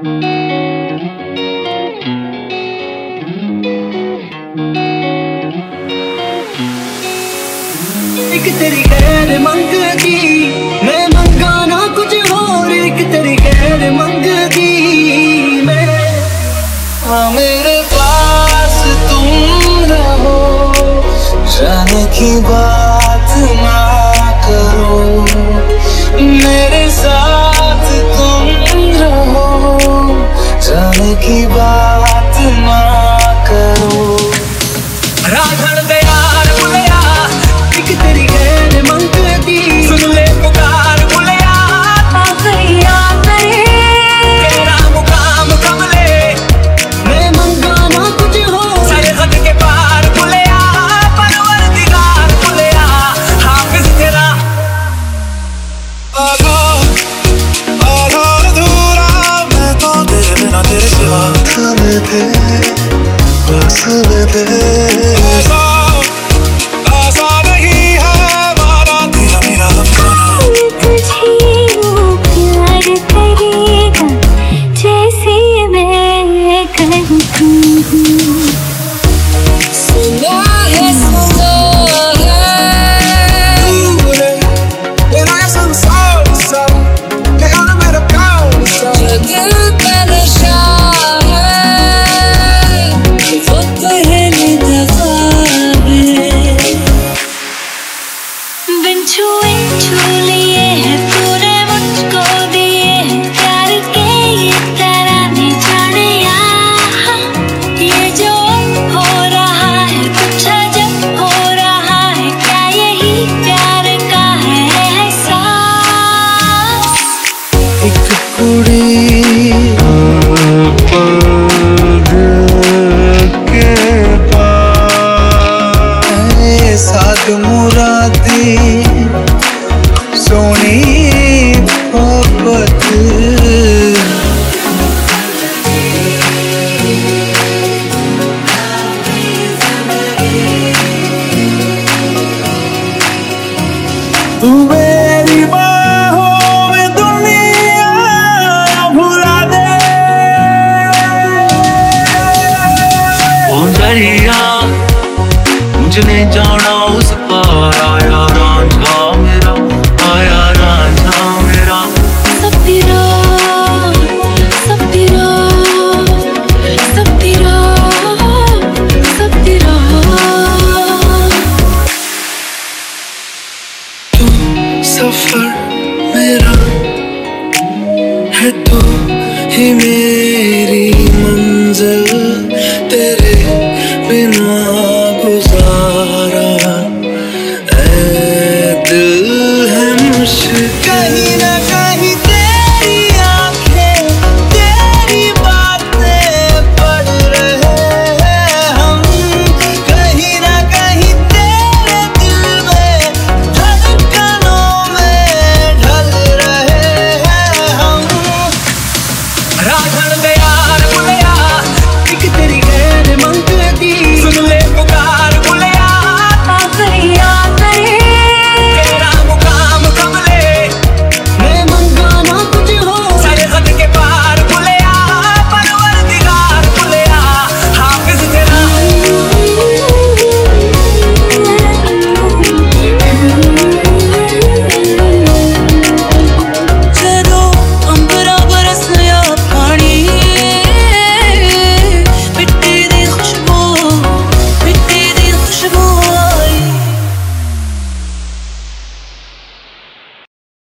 एक तेरी गैर मंगती मैं मंगा ना कुछ और, एक तेरी गैर मंगती मैं। मेरे पास तुम रहो, जाने की बात ना करो, मेरे साथ तुम रहो, जाने की बात ना करो। राधन दयाल बुलिया एक तेरी गैर मंगती, सुन ले पुकार बुलिया आखिया करे तेरा मुकाम कमले मैं मंगा ना कुछ हो, सरहद के पार बुलिया परवरदिगार बुलिया हाफिज तेरा। आधा आधा अधूरा मैं तो तेरे बिना तेरे सिवा, समय पे समय पे ऐसा नहीं है माना तेरा मेरा अफसाना। तुझे वो प्यार करेगा जैसे मैं करती हूँ। सुना है तूने मेरा ये संसार सा, ख्याल मेरा प्यार सा, जो दिल पे नशा है वो पहली दफा है। बिन छुए छू लिए है तूने मुझको दिए हैं प्यार के ये तराने जाने यहाँ, ये जो हो रहा है कुछ अजब हो रहा है, क्या यही प्यार का है एहसास। एक कुड़ी के पास साध मुरादी सोनी मोहब्बत, तू मेरी बाहों में दुनिया भुला दे। ओ दरिया मुझने जाना उस पार, आया रांझा मेरा, आया रांझा मेरा। सपीरा सपीरा सपीरा सपीरा तू सफर मेरा है, तू ही मेरा।